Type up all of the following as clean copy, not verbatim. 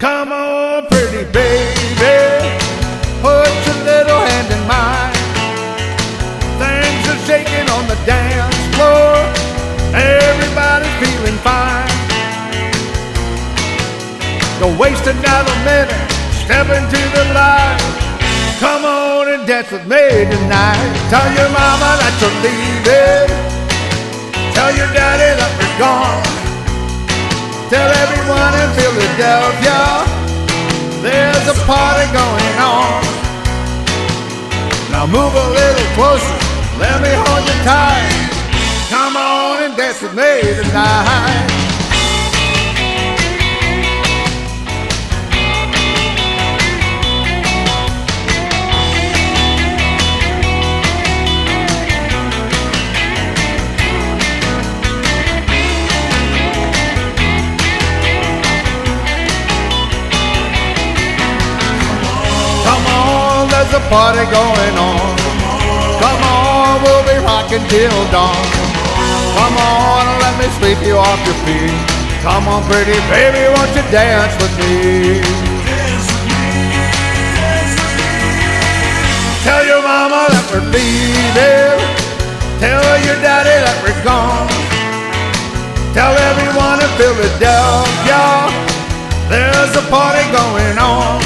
Come on, pretty baby, put your little hand in mine. Things are shaking on the dance floor, everybody's feeling fine. Don't waste another minute, step into the light. Come on and dance with me tonight. Tell your mama that you're leaving, tell your daddy that we're gone. Tell everyone in Philadelphia there's a party going on. Now move a little closer, let me hold you tight. Come on and dance with me tonight. There's a party going on. Come on, we'll be rocking till dawn. Come on, let me sweep you off your feet. Come on, pretty baby, won't you dance with me? Tell your mama that we're leaving, tell your daddy that we're gone. Tell everyone in Philadelphia there's a party going on.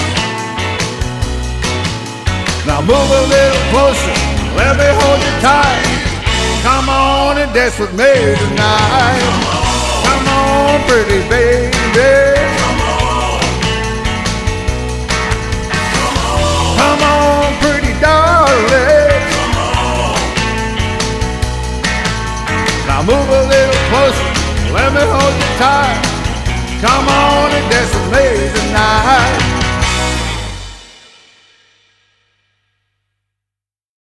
Now move a little closer, let me hold you tight. Come on and dance with me tonight. Come on, pretty baby. Come on, pretty darling. Now move a little closer, let me hold you tight. Come on and dance with me tonight.